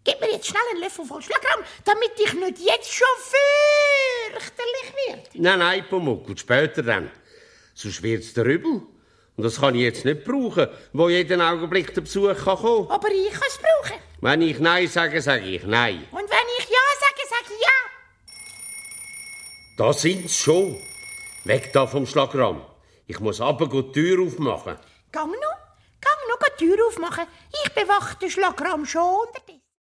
Gib mir jetzt schnell einen Löffel voll Schlagrahm, damit ich nicht jetzt schon fürchterlich werde. Nein, Pumuckl, später dann. Sonst wird's der übel. Und das kann ich jetzt nicht brauchen, wo jeden Augenblick der Besuch kann kommen. Aber ich kann es brauchen. Wenn ich Nein sage, sage ich Nein. Und wenn ich Ja sage, sage ich Ja. Da sind's schon. Weg da vom Schlagramm. Ich muss aber die Tür aufmachen. Gang noch die Tür aufmachen. Ich bewache den Schlagramm schon unterdessen.